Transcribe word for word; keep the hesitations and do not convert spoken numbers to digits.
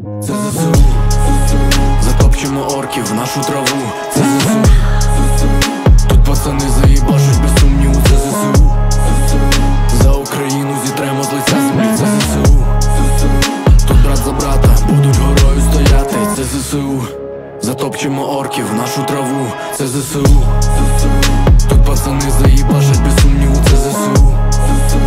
Це ЗСУ. Затопчемо орків в нашу траву. Це ЗСУ. Тут пацани заїбашуть без сумніву. Це ЗСУ. За Україну зітремо з лиця землі. Це ЗСУ. Тут брат за брата будуть горою стояти. Це ЗСУ. Затопчемо орків в нашу траву. Це ЗСУ. Тут пацани заїбашать без сумніву. Це ЗСУ.